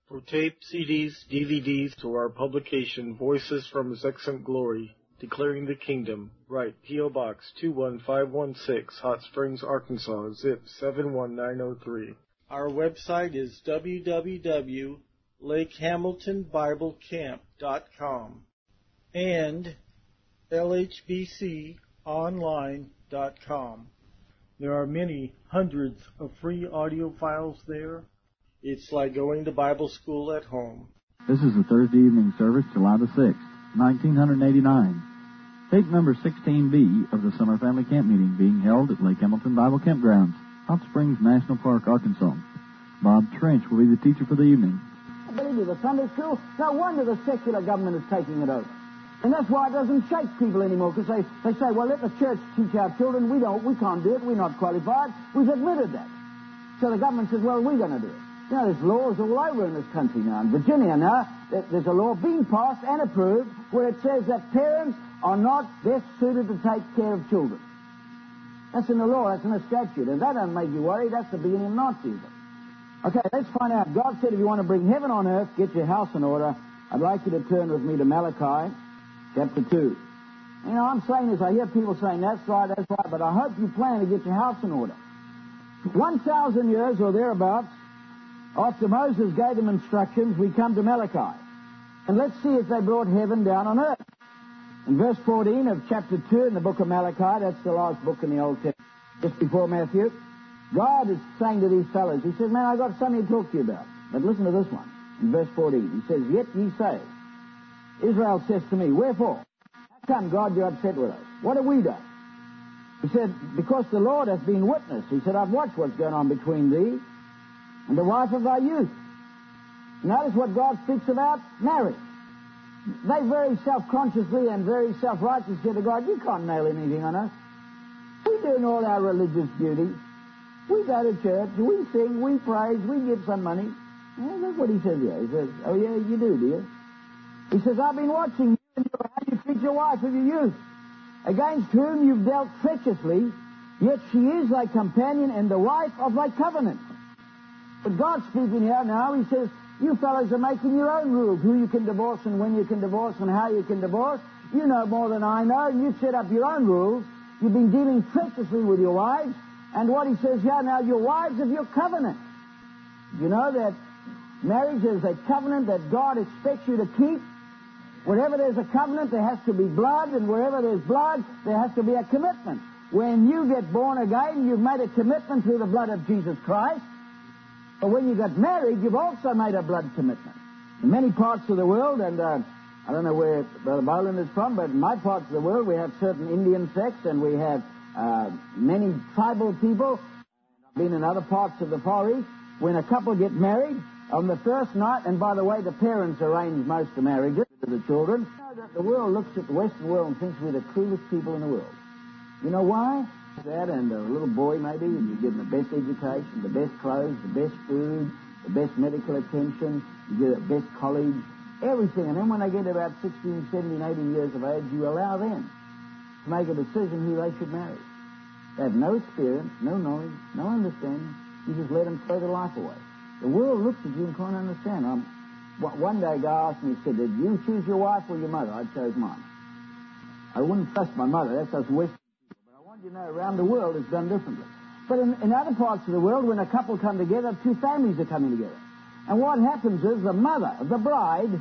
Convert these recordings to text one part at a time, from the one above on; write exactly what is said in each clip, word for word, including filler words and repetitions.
For tape, C Ds, D V Ds, to our publication, Voices from His Excellent Glory, Declaring the Kingdom, write P O. Box two one five one six, Hot Springs, Arkansas, zip seven one nine zero three. Our website is w w w dot lake hamilton bible camp dot com and l h b c online dot com. There are many hundreds of free audio files there. It's like going to Bible school at home. This is the Thursday evening service, July the sixth, nineteen eighty-nine. Tape number sixteen B of the Summer Family Camp Meeting being held at Lake Hamilton Bible Campgrounds, Hot Springs National Park, Arkansas. Bob Trench will be the teacher for the evening. I believe you, the Sunday school, no wonder the secular government is taking it over. And that's why it doesn't shake people anymore, because they, they say, well, let the church teach our children. We don't, we can't do it. We're not qualified. We've admitted that. So the government says, well, we're going to do it. You know, there's laws all over in this country now. In Virginia now, there's a law being passed and approved where it says that parents are not best suited to take care of children. That's in the law. That's in the statute. And that doesn't make you worry. That's the beginning of Nazism. Okay, let's find out. God said if you want to bring heaven on earth, get your house in order. I'd like you to turn with me to Malachi chapter two. You know, I'm saying this. I hear people saying, that's right, that's right. But I hope you plan to get your house in order. One thousand years or thereabouts, after Moses gave them instructions, we come to Malachi. And let's see if they brought heaven down on earth. In verse fourteen of chapter two in the book of Malachi, that's the last book in the Old Testament, just before Matthew, God is saying to these fellows, he says, man, I've got something to talk to you about. But listen to this one. In verse fourteen, he says, yet ye say, Israel says to me, wherefore? How come, God, you're upset with us? What have we done? He said, because the Lord hath been witness. He said, I've watched what's going on between thee and the wife of thy youth. Notice what God speaks about marriage. They very self-consciously and very self-righteously said to God, you can't nail anything on us. We're doing all our religious duties. We go to church, we sing, we praise, we give some money. Well, that's what he says here. He says, oh yeah, you do, dear. He says, I've been watching you and how you treat your wife of your youth, against whom you've dealt treacherously, yet she is thy companion and the wife of thy covenant. But God's speaking here now. He says, you fellows are making your own rules, who you can divorce and when you can divorce and how you can divorce. You know more than I know, and you've set up your own rules. You've been dealing treacherously with your wives. And what he says here now, your wives of your covenant. You know that marriage is a covenant that God expects you to keep. Wherever there's a covenant, there has to be blood, and wherever there's blood, there has to be a commitment. When you get born again, you've made a commitment through the blood of Jesus Christ. But when you got married, you've also made a blood commitment. In many parts of the world, and uh, I don't know where Brother Boland is from, but in my parts of the world, we have certain Indian sects, and we have uh, many tribal people. I've been in other parts of the Far East. When a couple get married, on the first night, and by the way, the parents arrange most of marriages to the children, you know that the world looks at the Western world and thinks we're the cruelest people in the world. You know why? That and a little boy maybe, and you give him the best education, the best clothes, the best food, the best medical attention, you give the best college, everything. And then when they get about sixteen, seventeen, eighteen years of age, you allow them to make a decision who they should marry. They have no experience, no knowledge, no understanding. You just let them throw their life away. The world looks at you and can't understand. Um, one day a guy asked me, he said, did you choose your wife or your mother? I chose mine. I wouldn't trust my mother. That's us Western people. But I want you to know, around the world it's done differently. But in, in other parts of the world, when a couple come together, two families are coming together. And what happens is the mother, the bride,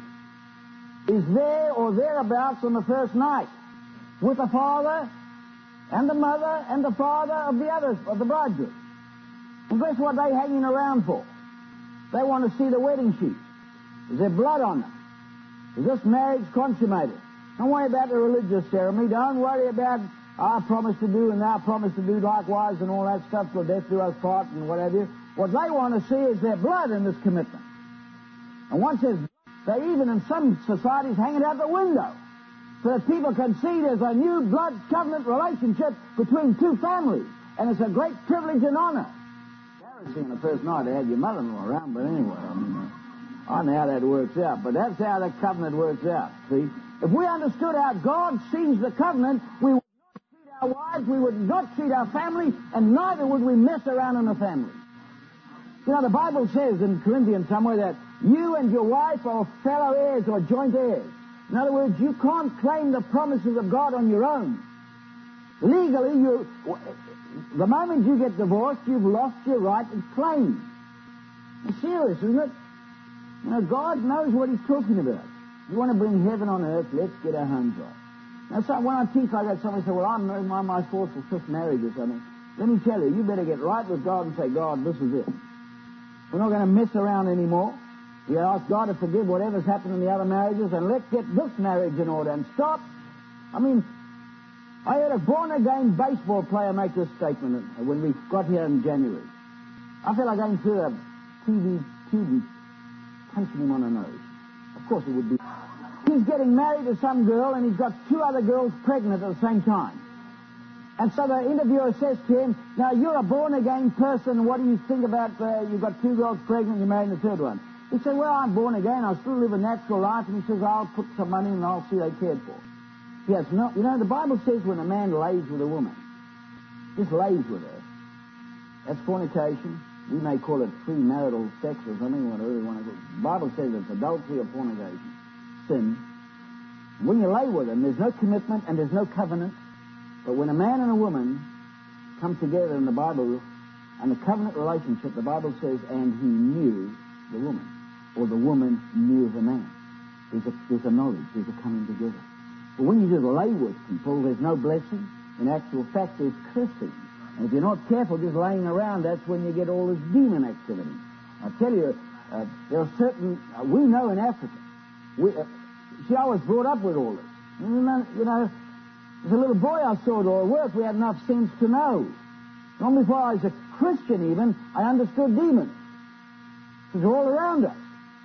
is there or thereabouts on the first night with the father and the mother and the father of the others, of the bridegroom. And guess what they're hanging around for? They want to see the wedding sheet. Is there blood on them? Is this marriage consummated? Don't worry about the religious ceremony. Don't worry about our promise to do and our promise to do likewise and all that stuff till death do us part and whatever. What they want to see is their blood in this commitment. And once there's blood, they even in some societies hang it out the window so that people can see there's a new blood covenant relationship between two families. And it's a great privilege and honor. On the first night they had your mother-in-law around, but anyway, I mean, uh, I don't know how that works out, but that's how the covenant works out, see? If we understood how God sees the covenant, we would not cheat our wives, we would not cheat our family, and neither would we mess around in the family. You know, the Bible says in Corinthians somewhere that You and your wife are fellow heirs or joint heirs. In other words, you can't claim the promises of God on your own. Legally, you, the moment you get divorced, you've lost your right to claim. It's serious, isn't it? You know, God knows what He's talking about. You want to bring heaven on earth, let's get our homes right. Now, so when I teach like that, somebody says, well, I'm on my fourth or fifth marriage or something. Let me tell you, you better get right with God and say, God, this is it. We're not going to mess around anymore. You ask God to forgive whatever's happened in the other marriages, and let's get this marriage in order and stop. I mean, I heard a born-again baseball player make this statement when we got here in January. I felt like going through a T V tube and punching him on the nose. Of course it would be. He's getting married to some girl, and he's got two other girls pregnant at the same time. And so the interviewer says to him, now, you're a born-again person. What do you think about uh, you've got two girls pregnant and you're marrying the third one? He said, well, I'm born again. I still live a natural life. And he says, I'll put some money and I'll see they cared for. Yes, no, you know, the Bible says when a man lays with a woman, just lays with her, that's fornication. We may call it premarital sex or something, whatever you want to call it. The Bible says it's adultery or fornication, sin. When you lay with them, there's no commitment and there's no covenant. But when a man and a woman come together in the Bible, and the covenant relationship, the Bible says, and he knew the woman, or the woman knew the man. There's a, there's a knowledge, there's a coming together. But when you just lay with people, there's no blessing. In actual fact, there's cursing. And if you're not careful just laying around, that's when you get all this demon activity. I tell you, uh, there are certain, uh, we know in Africa, we, uh, see, I was brought up with all this. You know, you know, as a little boy I saw it all work. We had enough sense to know. Long before I was a Christian even, I understood demons. It's all around us.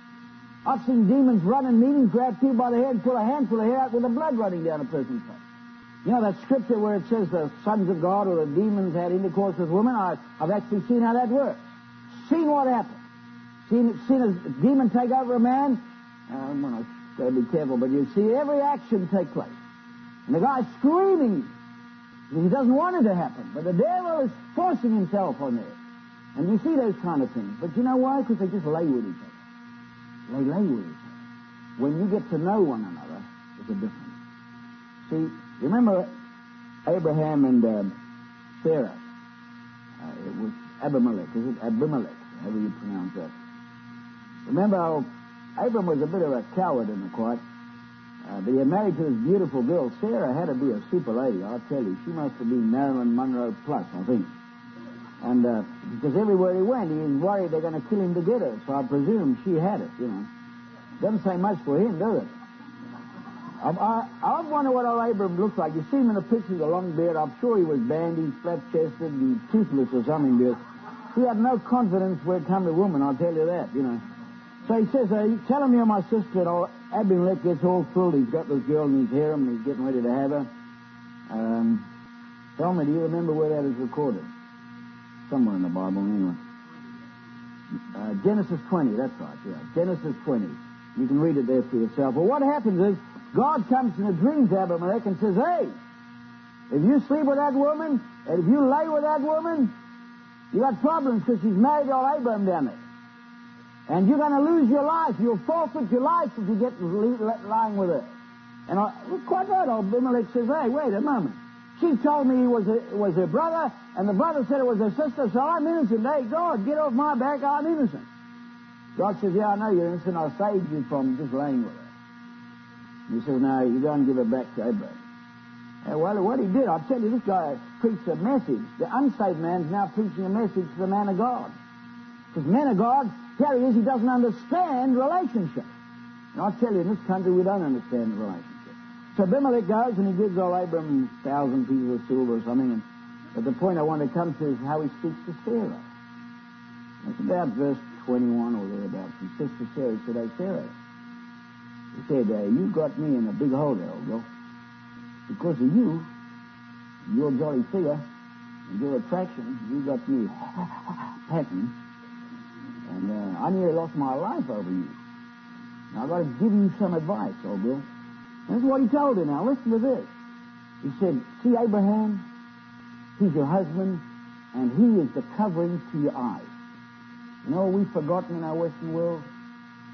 I've seen demons run in meetings, grab people by the head, pull a handful of hair out with the blood running down a person's face. You know that scripture where it says the sons of God or the demons had intercourse with women? I, I've actually seen how that works. Seen what happened. Seen, seen a demon take over a man. Uh, I'm going to be careful, but you see every action take place. And the guy's screaming. He doesn't want it to happen. But the devil is forcing himself on there. And you see those kind of things. But you know why? Because they just lay with each other. They lay with each other. When you get to know one another, there's a difference. See, you remember Abraham and uh, Sarah? Uh, it was Abimelech. Is it Abimelech? However you pronounce that. Remember how Abram was a bit of a coward in the court. Uh, but he had married to this beautiful girl. Sarah had to be a super lady, I'll tell you. She must have been Marilyn Monroe plus, I think. And uh, because everywhere he went, he was worried they're going to kill him to get her. So I presume she had it, you know. Doesn't say much for him, does it? I, I, I wonder what old Abram looked like. You see him in the pictures, a long beard. I'm sure he was bandy, flat-chested, and toothless or something. Because he had no confidence where it come to woman, I'll tell you that, you know. So he says, uh, tell him you're my sister, and old Abimelech gets all thrilled. He's got this girl in his harem, and he's getting ready to have her. Um, tell me, do you remember where that is recorded? Somewhere in the Bible, anyway. Uh, Genesis twenty, that's right, yeah. Genesis twenty. You can read it there for yourself. Well, what happens is, God comes in a dream to Abimelech and says, hey, if you sleep with that woman, and if you lay with that woman, you got problems because she's married to old Abraham down there. And you're going to lose your life. You'll forfeit your life if you get lying with her. And I, well, quite right, old Abimelech says, hey, wait a moment. She told me he was, a, was her brother, and the brother said it was her sister, so I'm innocent. Hey, God, get off my back, I'm innocent. God says, yeah, I know you're innocent. I saved you from just laying with her. And he says, now, you go and give her back to Abraham. And well, what he did, I'll tell you, this guy preached a message. The unsaved man's now preaching a message to the man of God. Because men of God, here he is, he doesn't understand relationships. And I'll tell you, in this country, we don't understand relationships. So Abimelech goes and he gives old Abram a thousand pieces of silver or something. And, but the point I want to come to is how he speaks to Sarah. It's about verse twenty-one or thereabouts. He says to Sarah, he said, hey, Sarah, he said, uh, you got me in a big hole there, old girl. Because of you, your jolly figure, and your attraction, you got me patting. And uh, I nearly lost my life over you. Now, I've got to give you some advice, old girl. And this is what he told her. Now, listen to this. He said, see, Abraham, he's your husband, and he is the covering to your eyes. You know what we've forgotten in our Western world?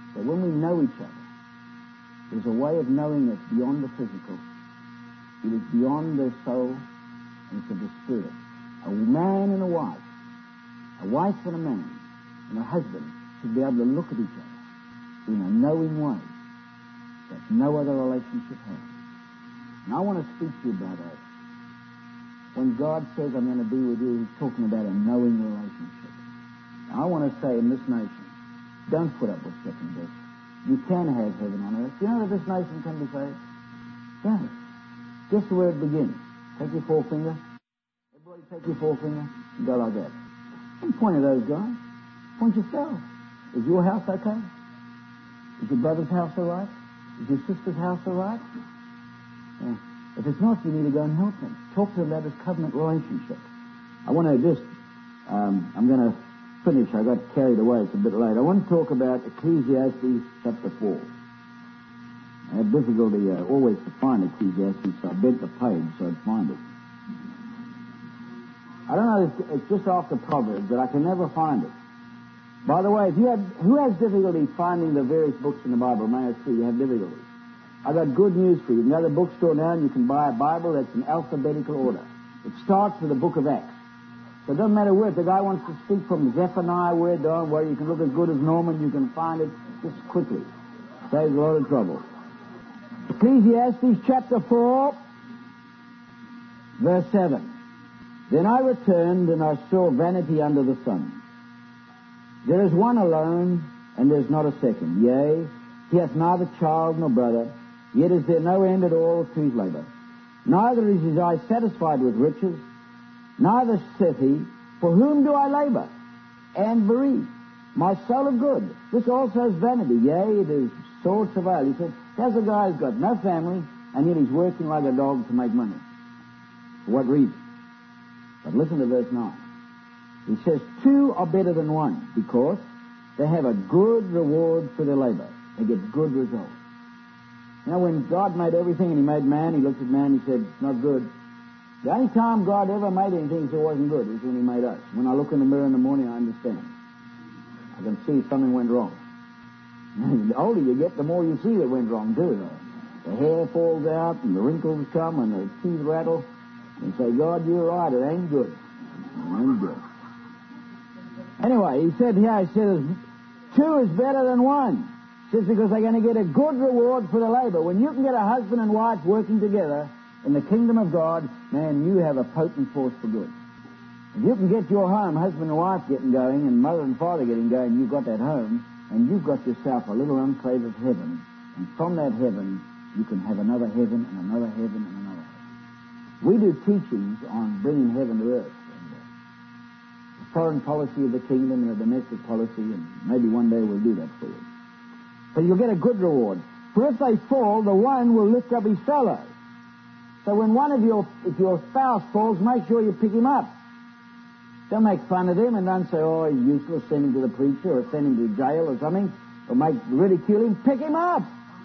that when we know each other, there's a way of knowing that's beyond the physical. It is beyond the soul, and it's of the spirit. A man and a wife, a wife and a man, and a husband should be able to look at each other in a knowing way that no other relationship has. And I want to speak to you about that. When God says, I'm going to be with you, he's talking about a knowing relationship. Now, I want to say in this nation, don't put up with second best. You can have heaven on earth. Do you know that this nation can be saved? Yeah. Guess where it begins. Take your forefinger. Everybody take your forefinger and go like that. Don't point at those guys. Point yourself. Is your house okay? Is your brother's house all right? Is your sister's house all right? Yeah. If it's not, you need to go and help them. Talk to them about this covenant relationship. I want to just, um, I'm going to finish. I got carried away. It's a bit late. I want to talk about Ecclesiastes chapter four. I had difficulty uh, always to find Ecclesiastes, so I bent the page so I'd find it. I don't know, it's, it's just after Proverbs, but I can never find it. By the way, if you have, who has difficulty finding the various books in the Bible? May I see you have difficulty? I've got good news for you. You can go to the bookstore now and you can buy a Bible that's in alphabetical order. It starts with the book of Acts. So it doesn't matter where. If the guy wants to speak from Zephaniah, where down, where you can look as good as Norman, you can find it just quickly. Saves a lot of trouble. Ecclesiastes chapter four, verse seven. Then I returned and I saw vanity under the sun. There is one alone, and there is not a second. Yea, he hath neither child nor brother, yet is there no end at all to his labour. Neither is his eye satisfied with riches, neither saith he, for whom do I labour, and bereave my soul of good? This also is vanity, yea, it is sore travail. He said, there's a guy who's got no family, and yet he's working like a dog to make money. For what reason? But listen to verse nine. He says, two are better than one, because they have a good reward for their labor. They get good results. You know, when God made everything and he made man, he looked at man and he said, it's not good. The only time God ever made anything he said wasn't good was when he made us. When I look in the mirror in the morning, I understand. I can see something went wrong. The older you get, the more you see that went wrong, too. The hair falls out and the wrinkles come and the teeth rattle. And say, God, you're right, it ain't good. It ain't good. Anyway, he said here, he says, two is better than one. He says, because they're going to get a good reward for the labor. When you can get a husband and wife working together in the kingdom of God, man, you have a potent force for good. If you can get your home, husband and wife getting going, and mother and father getting going, you've got that home, and you've got yourself a little enclave of heaven. And from that heaven, you can have another heaven and another heaven and another heaven. We do teachings on bringing heaven to earth. And, uh, the foreign policy of the kingdom and the domestic policy, and maybe one day we'll do that for you. But you'll get a good reward. For if they fall, the one will lift up his fellow. So when one of your, if your spouse falls, make sure you pick him up. Don't make fun of him and don't say, oh, he's useless, send him to the preacher or send him to jail or something, or make ridicule him. Pick him up.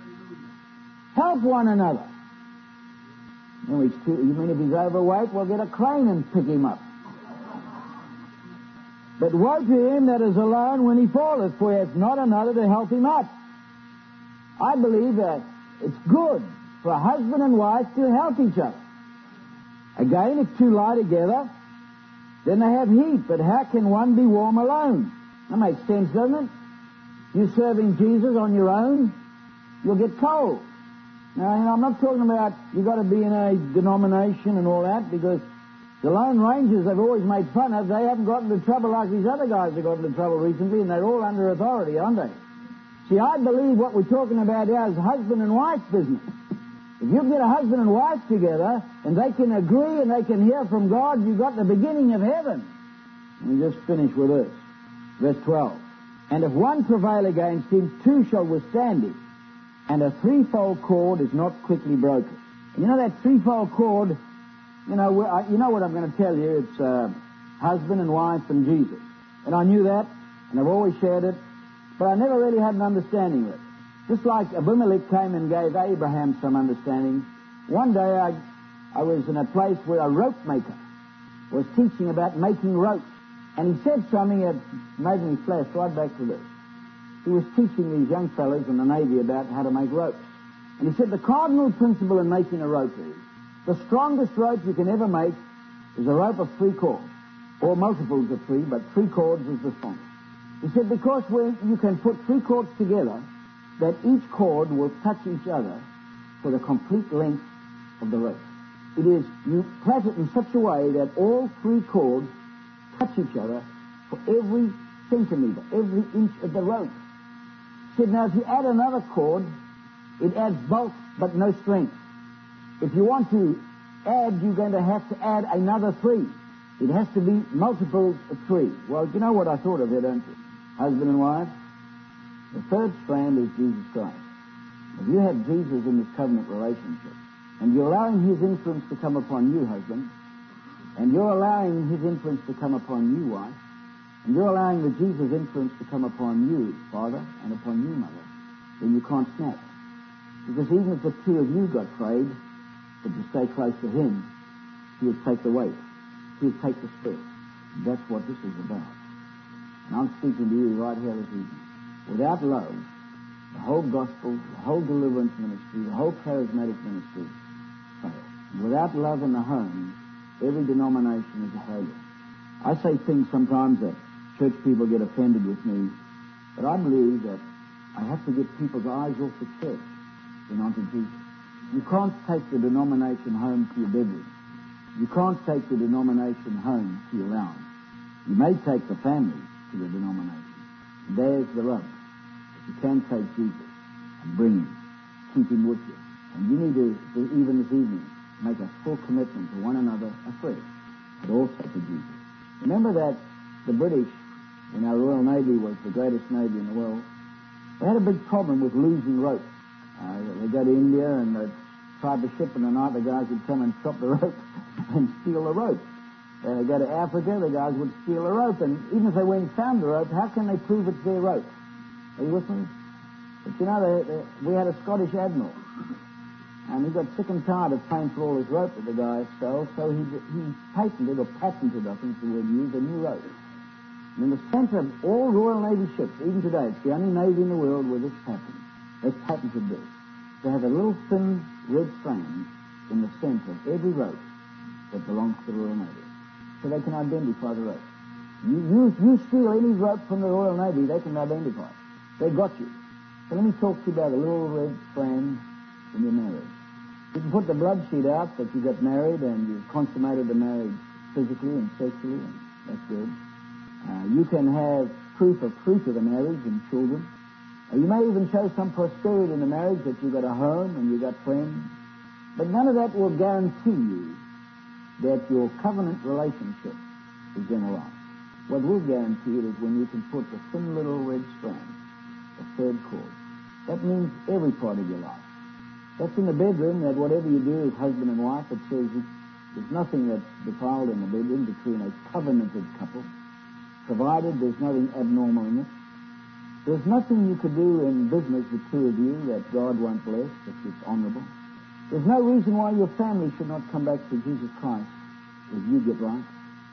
Help one another. You know, he's too, you mean if he's overweight, we'll get a crane and pick him up. But woe to him that is alone when he falleth, for he hath not another to help him up. I believe that it's good for a husband and wife to help each other. Again, if two lie together, then they have heat. But how can one be warm alone? That makes sense, doesn't it? You're serving Jesus on your own, you'll get cold. Now, you know, I'm not talking about you've got to be in a denomination and all that, because the Lone Rangers they've always made fun of, they haven't gotten into trouble like these other guys have gotten into trouble recently, and they're all under authority, aren't they? See, I believe what we're talking about here is husband and wife business. If you get a husband and wife together, and they can agree and they can hear from God, you've got the beginning of heaven. And we just finish with this. Verse twelve. And if one prevail against him, two shall withstand him. And a threefold cord is not quickly broken. And you know that threefold cord, you know, you know what I'm going to tell you. It's uh, husband and wife and Jesus. And I knew that, and I've always shared it, but I never really had an understanding of it. Just like Abimelech came and gave Abraham some understanding. One day I, I was in a place where a rope maker was teaching about making ropes. And he said something that made me flash right back to this. he was teaching these young fellows in the Navy about how to make ropes. And he said the cardinal principle in making a rope is, the strongest rope you can ever make is a rope of three cords, or multiples of three, but three cords is the strongest. He said because when you can put three cords together, that each cord will touch each other for the complete length of the rope. It is, you plait it in such a way that all three cords touch each other for every centimeter, every inch of the rope. He said, now if you add another cord, it adds bulk but no strength. If you want to add, you're going to have to add another three. It has to be multiples of three. Well, you know what I thought of there, don't you? Husband and wife. The third strand is Jesus Christ. If you have Jesus in this covenant relationship, and you're allowing his influence to come upon you, husband, and you're allowing his influence to come upon you, wife, and you're allowing the Jesus influence to come upon you, father, and upon you, mother, then you can't snap. Because even if the two of you got frayed, but to stay close to him, he would take the weight. He would take the spirit. That's what this is about. And I'm speaking to you right here this evening. Without love, the whole gospel, the whole deliverance ministry, the whole charismatic ministry fails. And without love in the home, every denomination is a failure. I say things sometimes that church people get offended with me, but I believe that I have to get people's eyes off the church and onto Jesus. You can't take the denomination home to your bedroom. You can't take the denomination home to your lounge. You may take the family to the denomination. There's the rub. But you can take Jesus and bring him. Keep him with you. And you need to, to, even this evening, make a full commitment to one another afresh, but also to Jesus. Remember that the British, in our Royal Navy, was the greatest navy in the world. They had a big problem with losing ropes. Uh, they go to India and they tried to ship in the night, the guys would come and chop the rope and steal the rope. Uh, they go to Africa, the guys would steal a rope, and even if they went and found the rope, how can they prove it's their rope? Are you with me? But you know, they, they, we had a Scottish admiral, and he got sick and tired of paying for all his rope that the guy stole, so he, he patented, or patented, I think the word used, a new rope. And in the center of all Royal Navy ships, even today, it's the only navy in the world where this happens. They've patented this. They have a little thin red strand in the center of every rope that belongs to the Royal Navy, so they can identify the rope. You, you, you steal any rope from the Royal Navy, they can identify it. They got you. So let me talk to you about a little red strand in your marriage. You can put the blood sheet out that you got married and you've consummated the marriage physically and sexually, and that's good. Uh, you can have proof of fruit of the marriage and children. Uh, you may even show some prosperity in the marriage, that you've got a home and you've got friends. But none of that will guarantee you that your covenant relationship is going to last. What will guarantee it is when you can put the thin little red strand, the third cord. That means every part of your life. That's in the bedroom, that whatever you do as husband and wife, it says there's nothing that's defiled in the bedroom between a covenanted couple, provided there's nothing abnormal in it. There's nothing you could do in business, the two of you, that God won't bless if it's honorable. There's no reason why your family should not come back to Jesus Christ if you get right.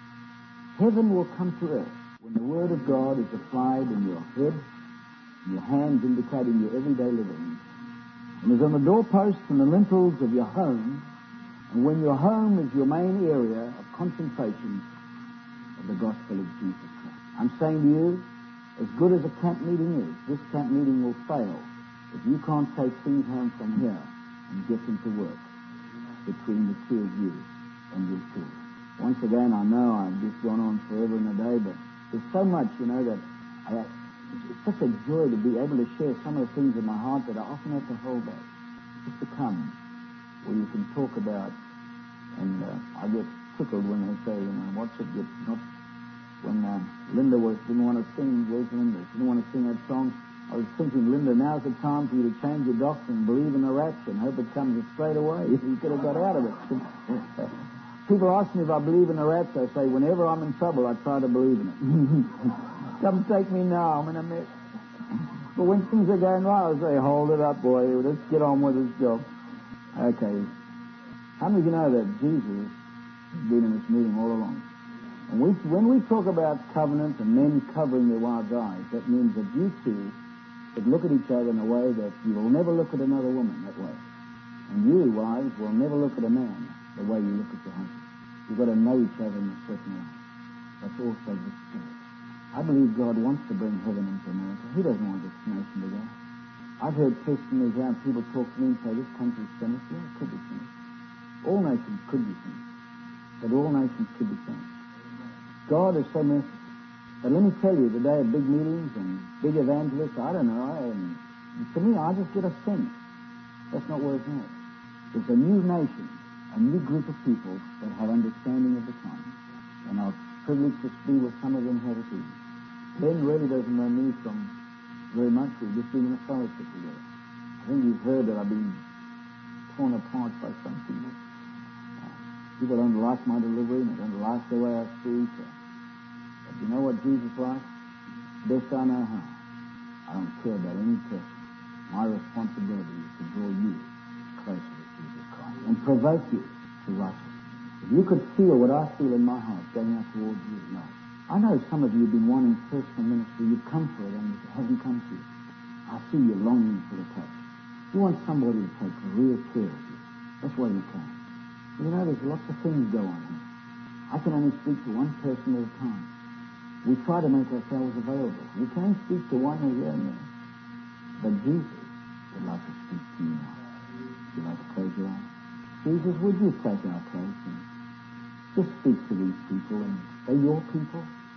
Heaven will come to earth when the Word of God is applied in your head, in your hands indicating your everyday living, and is on the doorposts and the lintels of your home, and when your home is your main area of concentration of the gospel of Jesus Christ. I'm saying to you, as good as a camp meeting is, this camp meeting will fail if you can't take things home from here and get them to work between the two of you and your children. Once again, I know I've just gone on forever and a day, but there's so much, you know, that I, it's such a joy to be able to share some of the things in my heart that I often have to hold back. Just to come where you can talk about, and uh, I get tickled when they say, you know, what's it get not. When uh, Linda was didn't want to sing, where's Linda? She didn't want to sing that song. I was thinking, Linda, now's the time for you to change your doctrine, believe in the rapture, and hope it comes straight away. You could have got out of it. People ask me if I believe in the rapture. I say, whenever I'm in trouble, I try to believe in it. Come take me now, I'm in a mess. But when things are going right, I say, hold it up, boy. Let's get on with this job. Okay. How many of you know that Jesus has been in this meeting all along? And we, when we talk about covenant and men covering their wives' eyes, that means that you two that look at each other in a way that you will never look at another woman that way. And you, wives, will never look at a man the way you look at your husband. You've got to know each other in a certain way. That's also the Spirit. I believe God wants to bring heaven into America. He doesn't want this nation to go. I've heard testimonies how people talk to me and say, this country's finished. Yeah, it could be finished. All nations could be finished. But all nations could be finished. God is so merciful. But let me tell you, the day of big meetings and big evangelists, I don't know. I, um, to me, I just get a sense. That's not where it's at. There's a new nation, a new group of people that have understanding of the times. And I was privileged to be with some of them here this evening. Ben really doesn't know me from very much. We've just been in a fellowship together. I think you've heard that I've been torn apart by some people. Uh, people don't like my delivery, and they don't like the way I speak. Uh, but you know what Jesus likes? Best I know how. I don't care about any person. My responsibility is to draw you closer to Jesus Christ and provoke you to righteousness. If you could feel what I feel in my heart going out towards you at night. I know some of you have been wanting personal ministry. You've come for it and it hasn't come to you. I see you longing for the touch. You want somebody to take real care of you. That's why you come. You know, there's lots of things go on here. I can only speak to one person at a time. We try to make ourselves available. We can speak to one here and there. But Jesus would like to speak to you now. Would you like to close your eyes? Jesus, would you take our place and just speak to these people, and they're your people?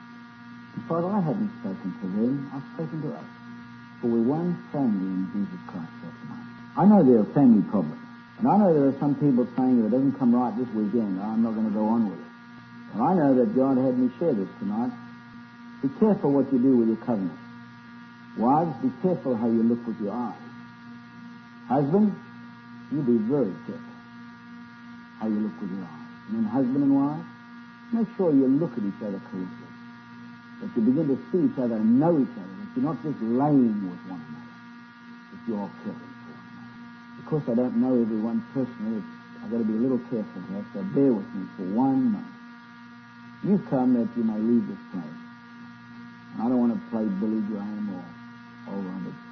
And Father, I haven't spoken to them. I've spoken to us. For we're one family in Jesus Christ tonight. I know there are family problems. And I know there are some people saying if it doesn't come right this weekend, I'm not going to go on with it. And I know that God had me share this tonight. Be careful what you do with your covenant. Wives, be careful how you look with your eyes. Husbands, you be very careful how you look with your eyes. And then husband and wife, make sure you look at each other closely. That you begin to see each other and know each other. That you're not just laying with one another. That you're caring for one another. Of course, I don't know everyone personally. I've got to be a little careful here, so bear with me for one moment. You come that you may leave this place. And I don't want to play Billy Graham or all around it.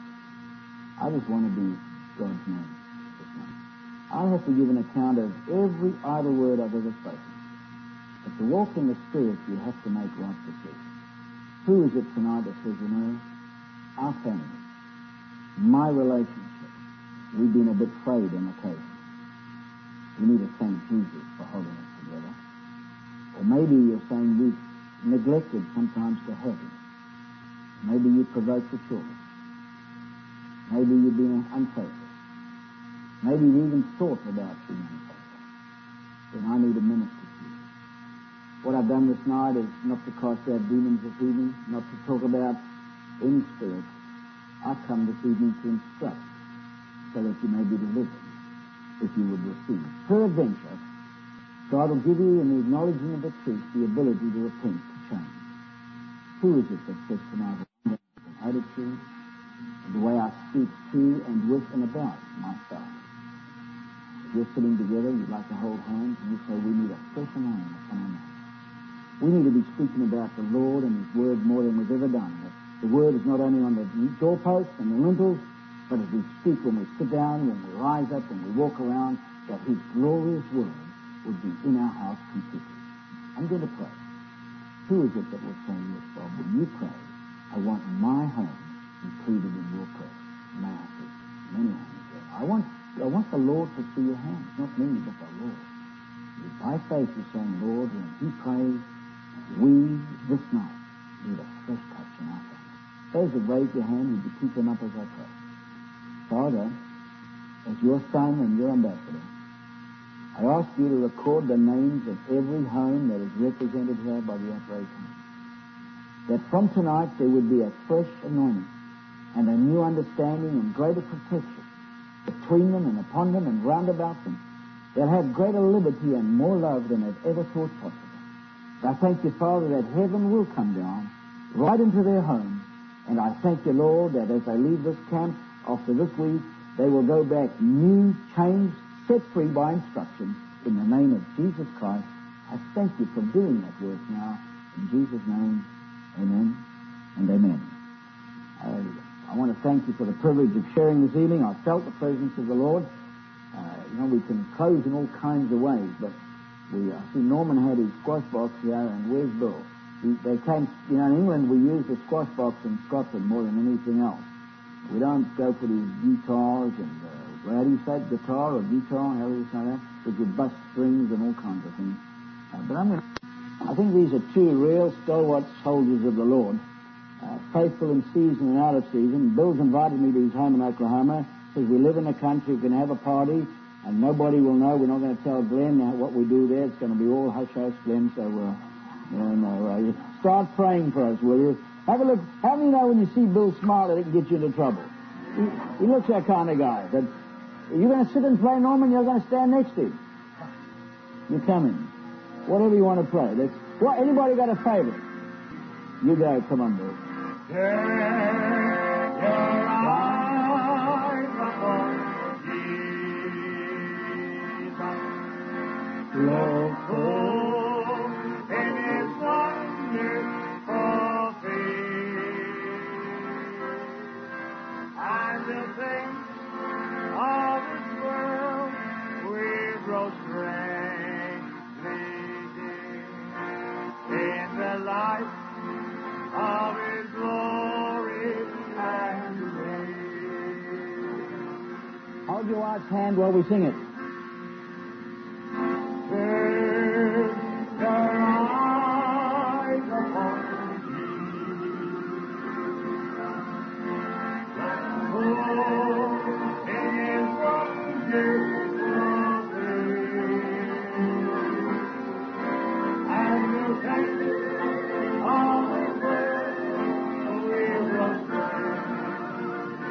I just want to be God's man this night. I'll have to give an account of every idle word I've ever spoken. But to walk in the Spirit, you have to make right decisions. Who is it tonight that says, you know, our family, my relationship, we've been a bit frayed on occasion. We need to thank Jesus for holding us together. Or maybe you're saying we've neglected sometimes to help him. Maybe you provoked your children. Maybe you've been unfaithful. Maybe you even thought about being unfaithful. Then I need to minister to you. What I've done this night is not to cast out demons this evening, not to talk about any spirit. I've come this evening to instruct so that you may be delivered if you would receive. Peradventure, God will give you in the acknowledging of the truth the ability to repent, to change. Who is it that says tonight, attitude, the way I speak to and with and about myself? If you're sitting together, you'd like to hold hands, and you say, we need a fresh anointing upon our lives. We need to be speaking about the Lord and His Word more than we've ever done. The Word is not only on the doorposts and the lintels, but as we speak, when we sit down, when we rise up, when we walk around, that His glorious Word would be in our house completely. I'm going to pray. Who is it that will say, yes, God, when you pray, I want my home included in your prayer? May I see many hands there. I want, I want the Lord to see your hands, not me, but the Lord. By faith, you're saying, Lord, when He prays, we, this night, need a fresh touch in our family. Those that raise your hand, would you keep them up as I pray? Father, as your son and your ambassador, I ask you to record the names of every home that is represented here by the upraised hand. That from tonight there would be a fresh anointing and a new understanding and greater protection between them and upon them and round about them. They'll have greater liberty and more love than they've ever thought possible. I thank you, Father, that heaven will come down right into their homes. And I thank you, Lord, that as they leave this camp after this week, they will go back new, changed, set free by instruction in the name of Jesus Christ. I thank you for doing that work now. In Jesus' name, amen and amen. Hallelujah. I want to thank you for the privilege of sharing this evening. I felt the presence of the Lord. Uh, you know, we can close in all kinds of ways, but we, I see Norman had his squash box here, and where's Bill? He, they came, you know, in England we use the squash box in Scotland more than anything else. We don't go for these guitars and, uh, how do you say it, guitar or guitar, how do you say that? With your bus strings and all kinds of things. Uh, but I'm going to, I think these are two real stalwart soldiers of the Lord, uh, faithful in season and out of season. Bill's invited me to his home in Oklahoma. Says we live in a country, we can have a party, and nobody will know. We're not going to tell Glenn what we do there. It's going to be all hush-hush, Glenn, so, uh, you know, uh, start praying for us, will you? Have a look. How many know when you see Bill smile that it can get you into trouble? He, he looks that kind of guy. But you're going to sit and play, Norman, you're going to stand next to him. You're coming. Whatever you want to play. That's, what, anybody got a favorite? You go. Come on, Bill. Turn your eyes upon Jesus. Look full in his wonderful face, and the things of this world will grow strangely dim in the light of his glory and grace. Hold your wife's hand while we sing it. Turn your eyes upon Jesus. Oh, in his wonderful face, and the things of the world will grow strangely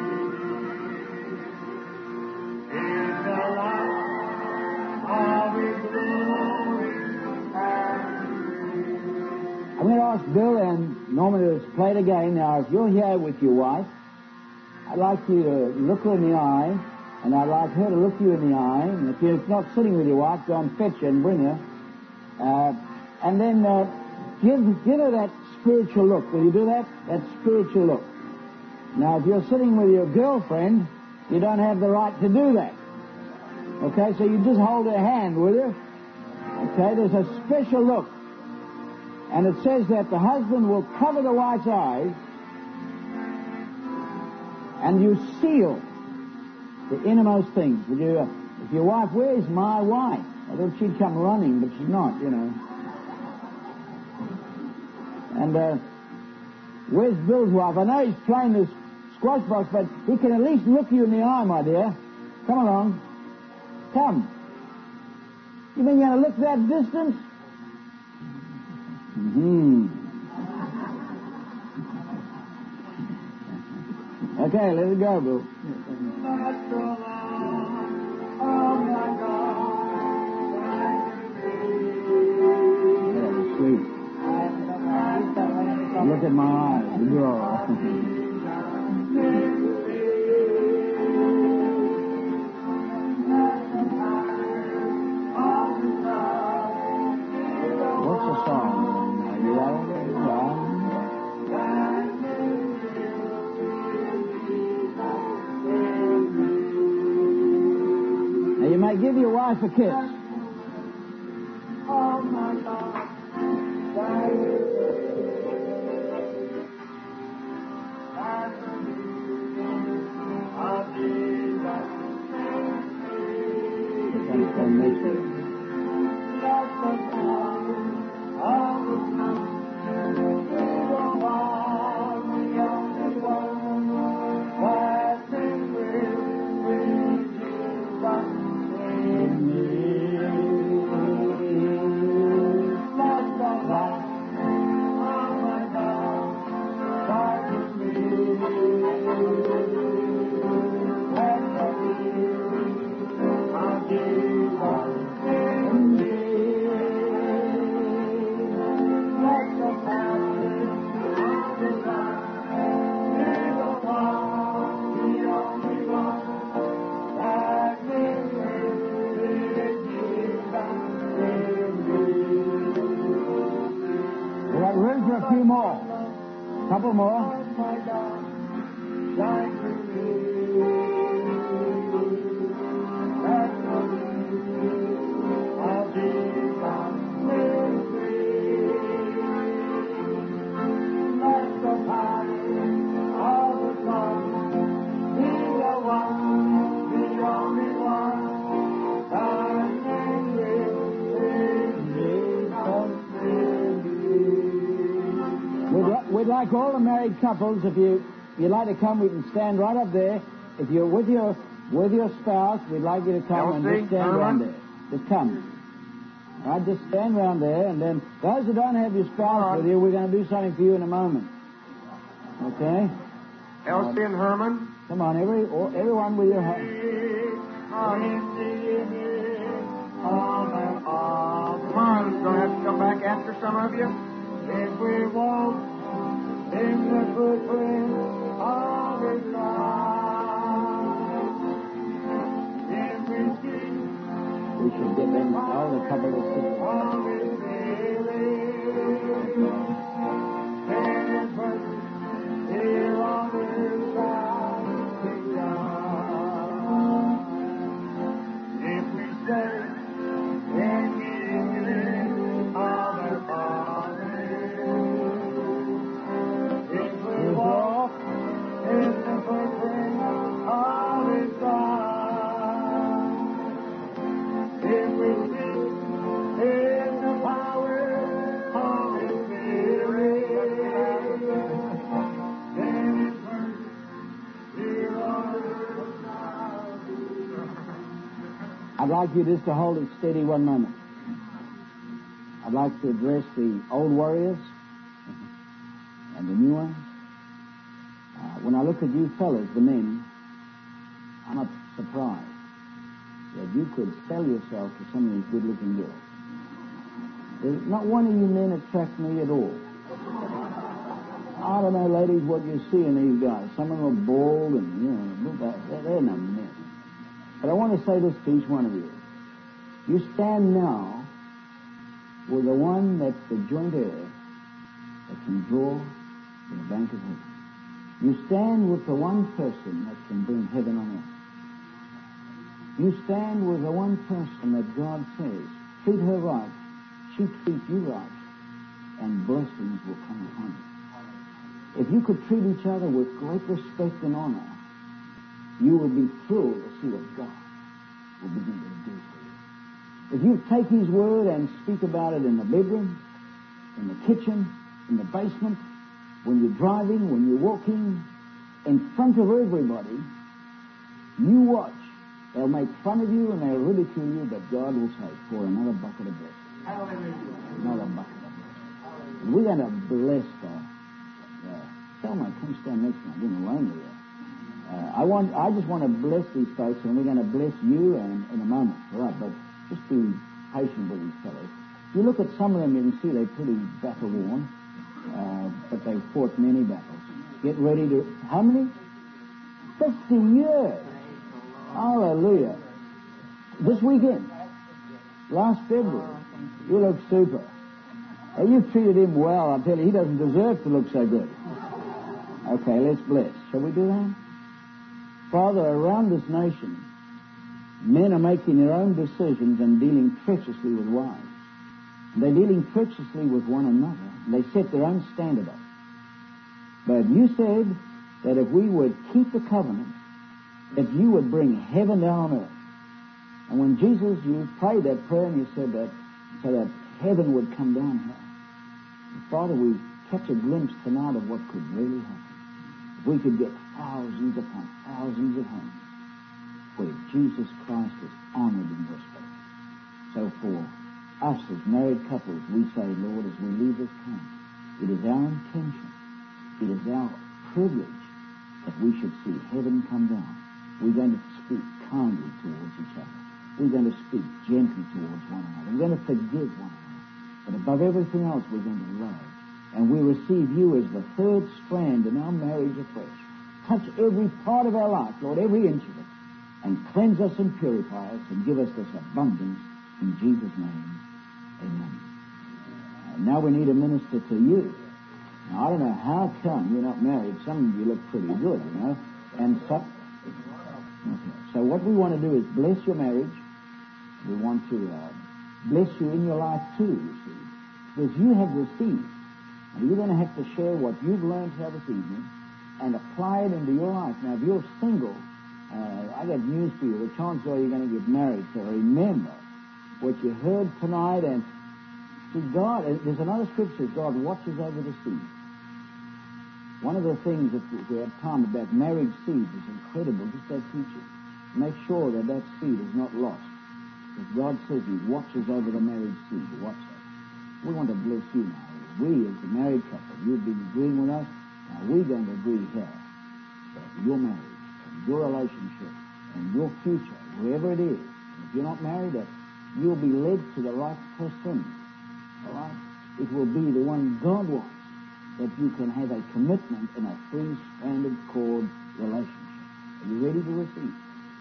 in the light of his glory and grace. I'm going to ask Bill and Norman to play it again. Now, if you're here with your wife, I'd like you to look her in the eye, and I'd like her to look you in the eye. And if you're not sitting with your wife, go and fetch her and bring her. Uh, and then uh, give, give her that spiritual look. Will you do that? That spiritual look. Now, if you're sitting with your girlfriend, you don't have the right to do that. Okay, so you just hold her hand, will you? Okay, there's a special look. And it says that the husband will cover the wife's eyes, and you seal the innermost things. Would you, uh, if your wife, where's my wife? I thought she'd come running, but she's not, you know. And uh, where's Bill's wife? I know he's playing this squash box, but he can at least look you in the eye, my dear. Come along. Come. You mean you're going to look that distance? Mm-hmm. Okay, let it go, Bill. Not so long, oh my God, Yeah, sleep. Look at my eyes. The draw. What's the song? Are you all right? Now you might give your wife a kiss. oh my God, of Jesus. That's going to make it. A few more. A couple more. like all the married couples, if you, you'd like to come, we can stand right up there. If you're with your with your spouse, we'd like you to come and Elsie, just stand Herman? around there. Just come. All right, just stand around there, and then those who don't have your spouse with you, we're going to do something for you in a moment. Okay? Elsie and Herman? Come on, every all, everyone with your husband. Come on, going to have to come back after some of you. If we walk in the footprints of His life, if we see We should get them all the couple of sit. of His healing, then His mercy here on earth shall be done. If we stay in the union of the Father, if we walk in the footprints of His Son, if we speak in the power of His Spirit, then His mercy here on earth shall be done. I'd like you just to hold it steady one moment. I'd like to address the old warriors and the new ones. Uh, when I look at you fellas, the men, I'm not surprised that you could sell yourself to some of these good-looking girls. There's not one of you men attract me at all. I don't know, ladies, what you see in these guys. Some of them are bald and, you know, they're, they're no men. But I want to say this to each one of you. You stand now with the one that's the joint heir that can draw to the bank of heaven. You stand with the one person that can bring heaven on earth. You stand with the one person that God says, treat her right, she treat you right, and blessings will come upon you. If you could treat each other with great respect and honor, you will be thrilled to see what God will begin to do for you. If you take His word and speak about it in the bedroom, in the kitchen, in the basement, when you're driving, when you're walking, in front of everybody, you watch. They'll make fun of you and they'll ridicule you, but God will say, pour another bucket of blessing. Another bucket of blessing. And we're going to bless the... the Selma, come stand next to me. I'm getting lonely there. Uh, I want. I just want to bless these folks, and we're going to bless you and, in a moment. All right, but just be patient with these fellows. If you look at some of them, you can see they're pretty battle-worn, uh, but they've fought many battles. Get ready to... How many? Fifty years. Hallelujah. This weekend, last February, you look super. Hey, you've treated him well. I tell you, he doesn't deserve to look so good. Okay, let's bless. Shall we do that? Father, around this nation, men are making their own decisions and dealing treacherously with wives. They're dealing treacherously with one another. They set their own standard up. But you said that if we would keep the covenant, that you would bring heaven down on earth. And when Jesus, you prayed that prayer and you said that so that heaven would come down here. And Father, we catch a glimpse tonight of what could really happen. If we could get thousands upon thousands of homes where Jesus Christ is honored and respected. So for us as married couples, we say, Lord, as we leave this camp, it is our intention, it is our privilege that we should see heaven come down. We're going to speak kindly towards each other. We're going to speak gently towards one another. We're going to forgive one another. But above everything else, we're going to love. And we receive you as the third strand in our marriage afresh. Touch every part of our life, Lord, every inch of it, and cleanse us and purify us and give us this abundance in Jesus' name. Amen. And now we need a minister to you. Now, I don't know how come you're not married. Some of you look pretty good, you know. And so, okay. So what we want to do is bless your marriage. We want to uh, bless you in your life too, you see. Because you have received. And you're going to have to share what you've learned here this evening and apply it into your life. Now, if you're single, uh, I got news for you. The chances are you're going to get married. So remember what you heard tonight. And see, God, there's another scripture, God watches over the sea. One of the things that we have time about marriage seed is incredible, just that teaching. Make sure that that seed is not lost. Because God says He watches over the marriage seed. Watch that. We want to bless you now. We, as the married couple, you've been agreeing with us. Now we're going to agree here that your marriage and your relationship and your future, wherever it is, if you're not married, that you'll be led to the right person. All right? It will be the one God wants, that you can have a commitment in a three-stranded cord relationship. Are you ready to receive?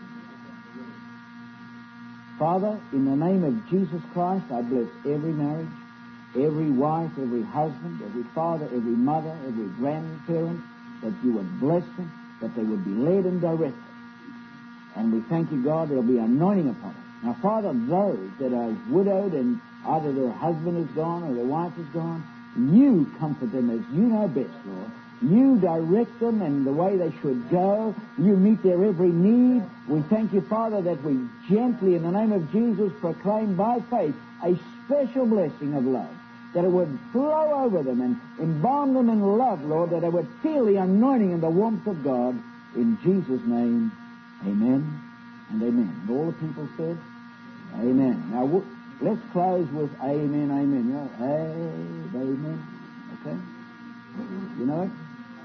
Father, in the name of Jesus Christ, I bless every marriage, every wife, every husband, every father, every mother, every grandparent, that you would bless them, that they would be led and directed. And we thank you, God, there will be anointing upon them. Now, Father, those that are widowed and either their husband is gone or their wife is gone, you comfort them as you know best, Lord. You direct them in the way they should go. You meet their every need. We thank you, Father, that we gently, in the name of Jesus, proclaim by faith a special blessing of love, that it would flow over them and embalm them in love, Lord, that they would feel the anointing and the warmth of God. In Jesus' name, amen and amen. And all the people said, amen. Now, w- let's close with amen, amen. You know, hey, amen. Okay? You know it?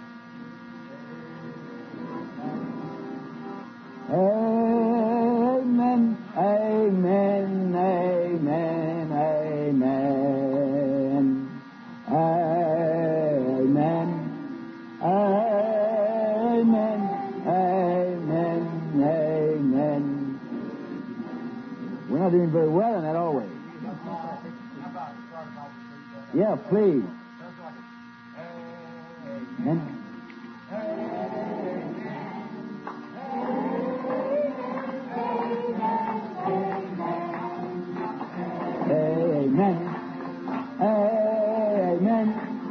Amen, amen, amen, amen, amen, amen, amen, amen. We're not doing very well in that, are we? Yeah, please. Amen. Amen. Amen.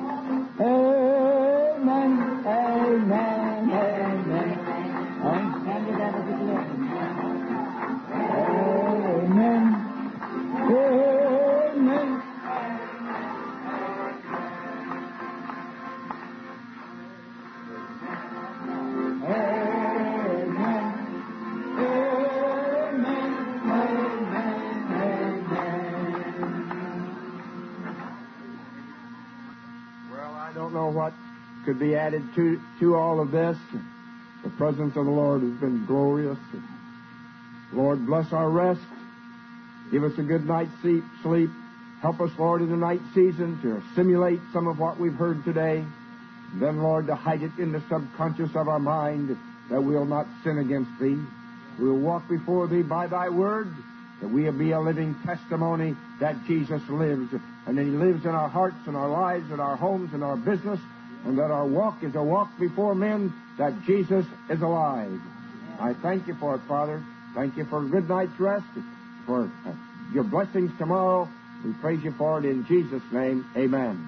Amen. Amen. Amen. Understand you that as it is. Amen. Amen. What could be added to, to all of this. The presence of the Lord has been glorious. Lord, bless our rest. Give us a good night's sleep. Help us, Lord, in the night season to assimilate some of what we've heard today. And then, Lord, to hide it in the subconscious of our mind, that we'll not sin against Thee. We'll walk before Thee by Thy word, that we'll be a living testimony that Jesus lives, and that He lives in our hearts and our lives and our homes and our business, and that our walk is a walk before men that Jesus is alive. I thank You for it, Father. Thank You for a good night's rest, for uh, Your blessings tomorrow. We praise You for it in Jesus' name. Amen.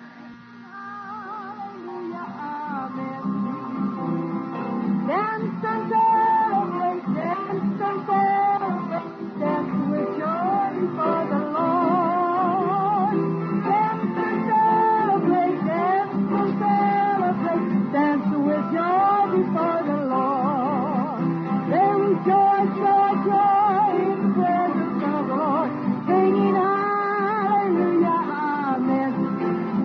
Dance and celebrate, dance and celebrate, dance with joy for the Lord. Dance and celebrate, dance and celebrate, dance with joy before the Lord. There is joy, joy, joy in the presence of the Lord, singing hallelujah, amen.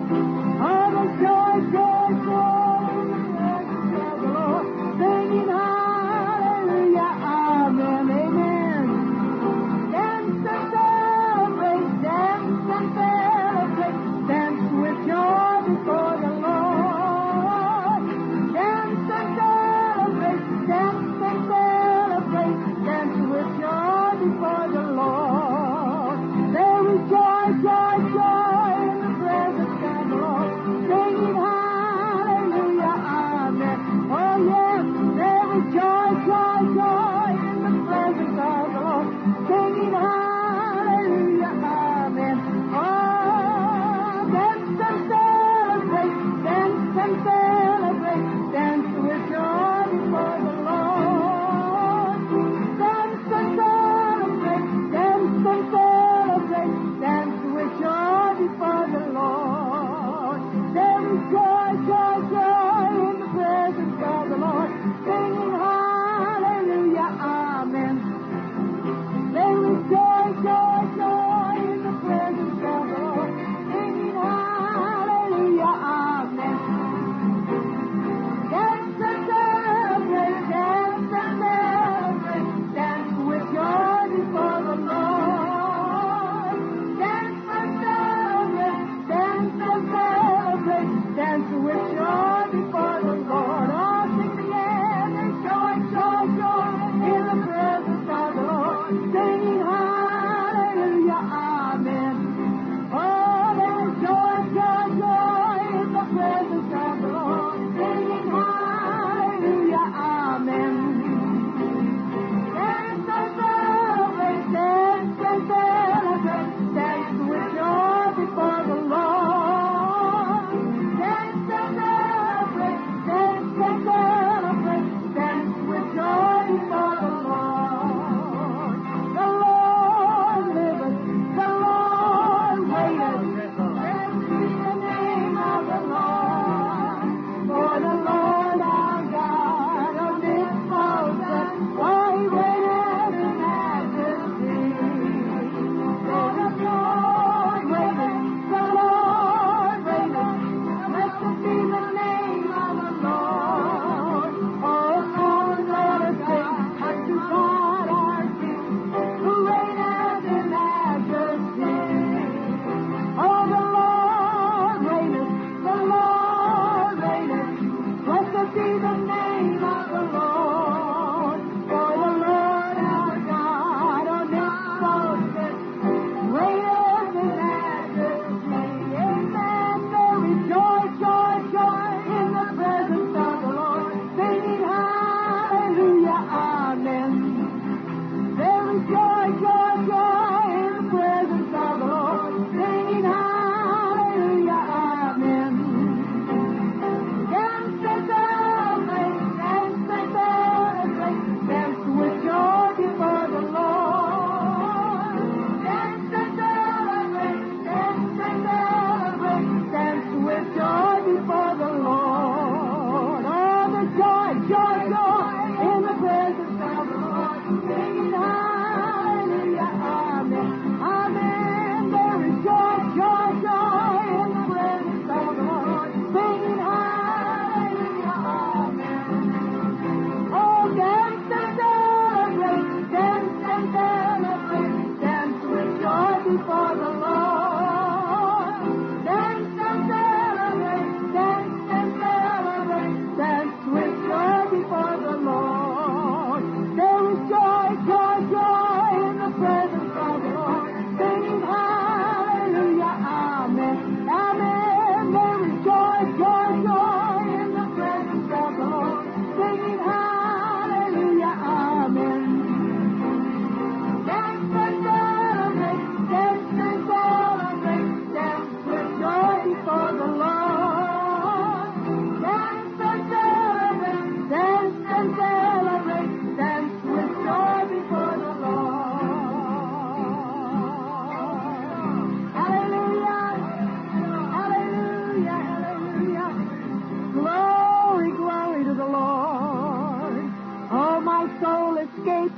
soul escaped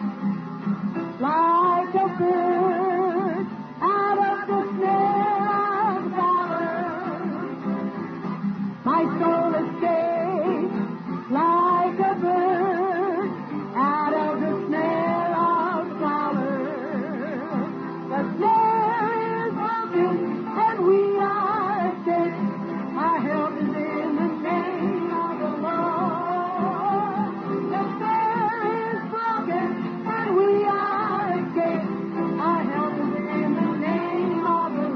like a bird out of the snare of valor. My soul escaped like a bird out of the snare of valor. The snare is broken and we are escaped. Our help is in the name of the Lord. The snare is broken and we are escaped. Our help is in the name of the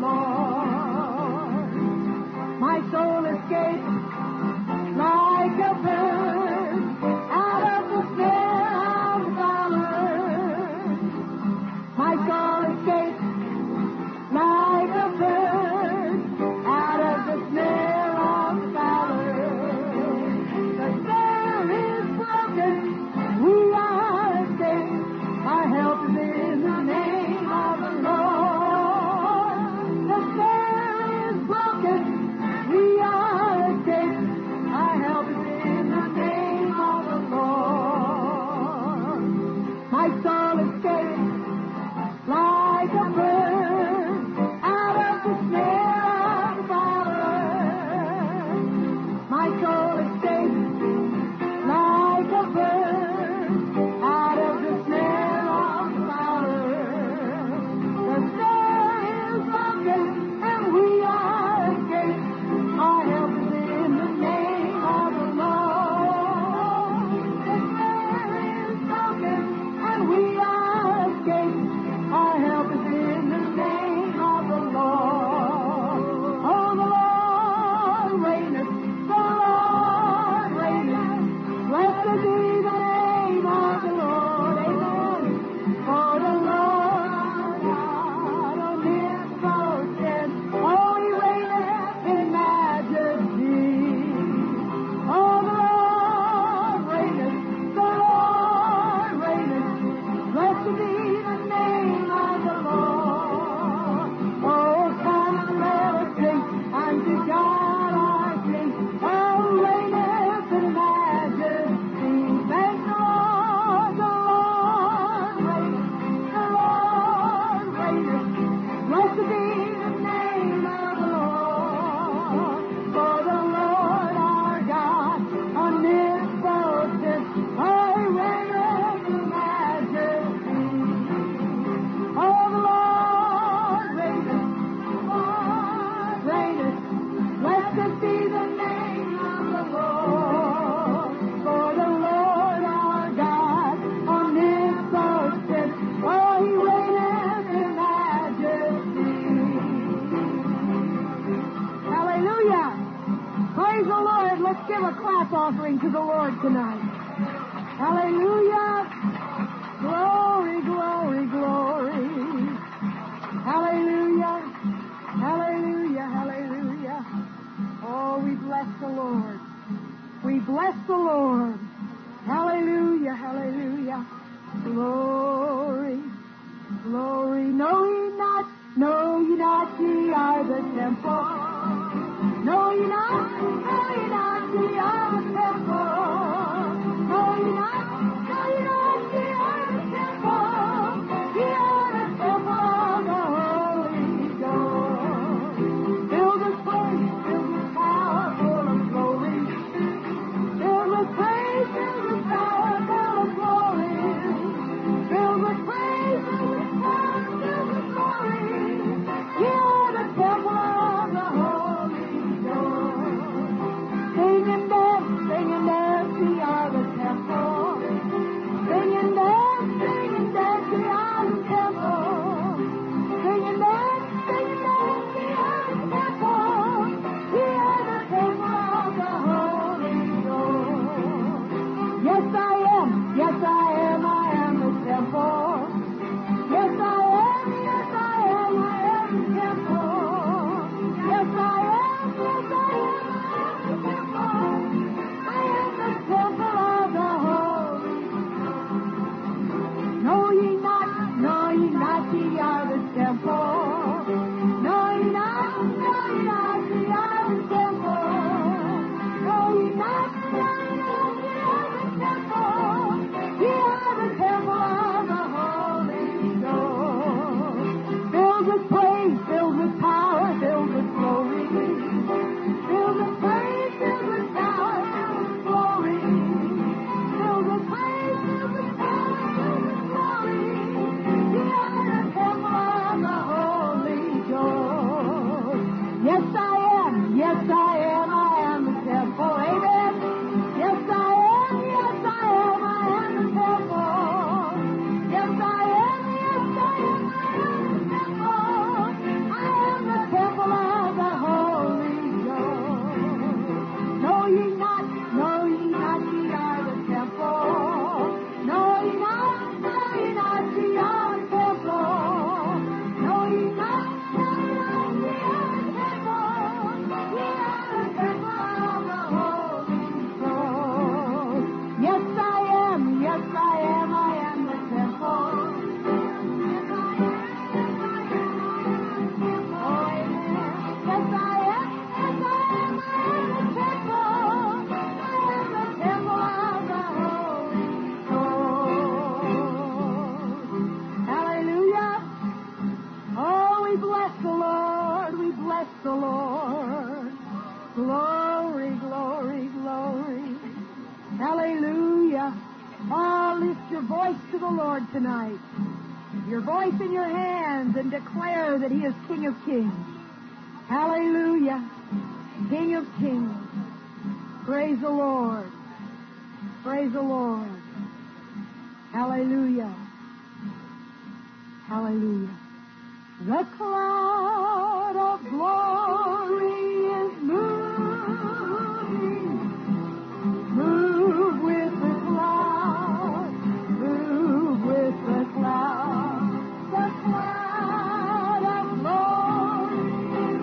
Lord. My soul escaped like a bird out of the snare of valor. My soul escaped like a bird out of the snare of valor. The snare is broken, we are escaped. Our help is in the name of the Lord. The snare is broken, we are escaped. Our help is in the name of the Lord. My soul escaped like a bird out of the snare of valor. My soul escaped like a bird out of the snare of valor. The snare is broken and we are escaped. Our help is in the name of the Lord. The snare is broken and we are escaped. Our help is in the name of the Lord. Oh, the Lord reigneth, the Lord reigneth. Blessed be the name of the Lord. Amen. For the Lord God omnipotent. Oh, he reigneth in majesty. Oh, the Lord reigneth, the Lord reigneth. Blessed be the name of the Lord. Oh, come and let us sing unto God our King. Oh, reigneth in majesty. Thank the Lord, the Lord reigneth, the Lord reigneth. Blessed be the name of the Lord. For the Lord our God omnipotent. Oh, he reigneth in majesty. Oh, the Lord reigneth, Lord reigneth. Blessed be the name of the Lord. For the Lord our God omnipotent. Oh, he reigneth in majesty. Hallelujah. Praise the Lord. Let's give a clap offering to the Lord tonight. Hallelujah. Glory, glory, glory. Hallelujah. Hallelujah, hallelujah. Oh, we bless the Lord. We bless the Lord. Hallelujah, hallelujah. Glory, glory. Know ye not, know ye not, ye are the temple. Know ye not, know ye not, ye are the temple. Know ye not, know ye not, ye are the temple. Ye are the temple of the Holy Ghost. Fill this place, fill this power full of glory. Fill this place, fill this power full of glory. Fill this place, fill this power, fill this glory. Ye are the temple of the Holy Ghost. Sing and dance, sing and dance, we are the temple. Sing and dance, sing and dance, we are the temple. Sing and dance, sing and dance, we are the temple. We are the temple of the Holy Ghost. Yes, I am, yes, I am, I am the temple. Yes, I am, yes, I am, I am the temple. Yes, I am, yes, I am, I am the temple. I am the temple of the Holy Ghost. Know ye not, know ye not, ye are the temple. Know ye not, know ye not, ye are the temple. Know ye not, know ye not, ye are the temple. Ye are the to the Lord tonight. Your voice in your hands and declare that He is King of Kings. Hallelujah. King of Kings. Praise the Lord. Praise the Lord. Hallelujah. Hallelujah. The cloud of glory is moving. Move with the cloud. Move with the cloud. The cloud of glory is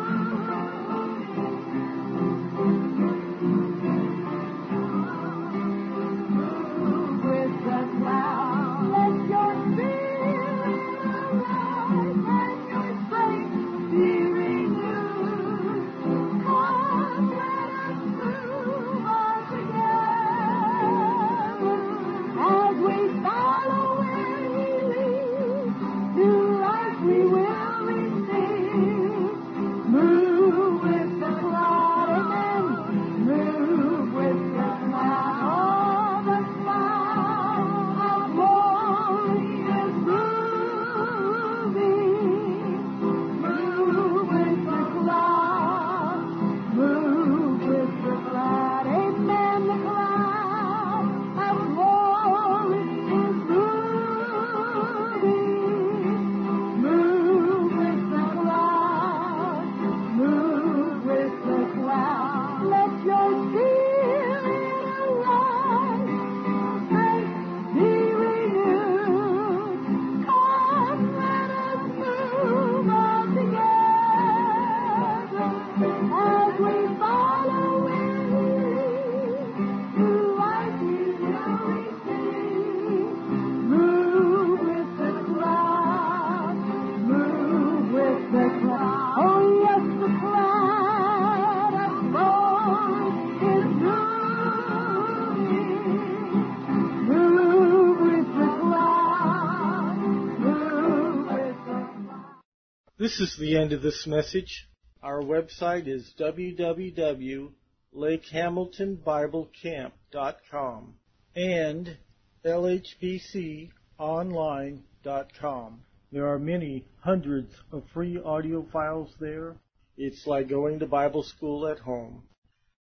moving. Move with the cloud. Let your spirit arise and your strength be renewed. Come, let us move all together as we follow where He leads. To life we will receive. Move with the cloud, amen. Move with the cloud. Oh, the cloud of glory is moving. Move with the cloud. Move with the cloud. Amen. The cloud of glory is moving. Move with the cloud. Move with the cloud. Let your spirit arise and be renewed. Come, let us move all together as we follow where He leads. To life we will receive. Move with the cloud. Move with the cloud. Oh, yes, the cloud of glory is moving. Move with the cloud. Move with the cloud. This is the end of this message. Our website is w w w dot lake hamilton bible camp dot com and l h b c online dot com. There are many hundreds of free audio files there. It's like going to Bible school at home.